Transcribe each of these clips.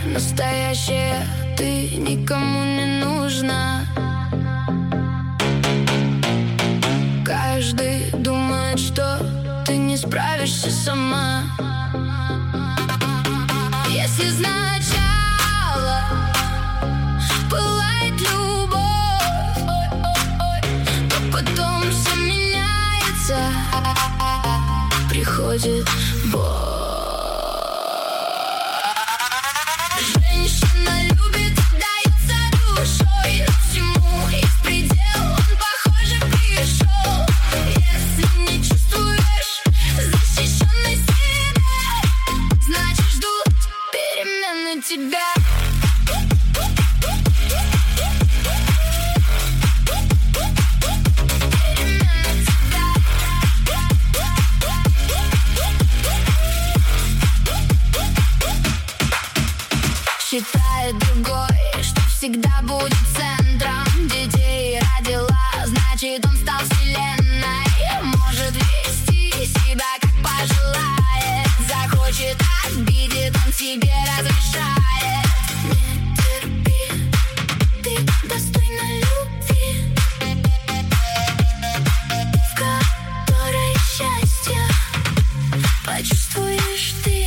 настоящая, ты никому не нужна. Каждый думает, что ты не справишься сама. Если сначала пылает любовь, то потом все меняется, приходит боль. Женщина любит, отдается душой, но всему есть предел, он, похоже, пришел. Если не чувствуешь защищенной себя, значит, ждут перемены тебя. Считает другой, что всегда будет центром. Детей родила, значит, он стал вселенной. Может вести себя как пожелает, захочет, обидит, он себе разрешает. Не терпи, ты достойна любви, в которой счастье почувствуешь ты.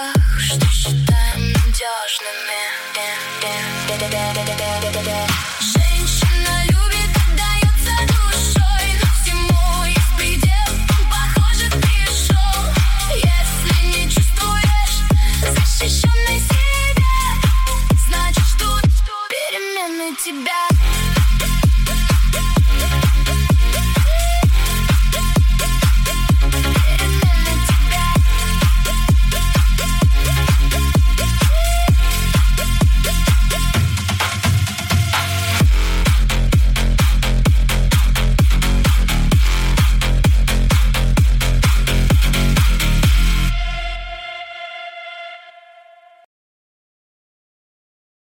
Что считаем надежными.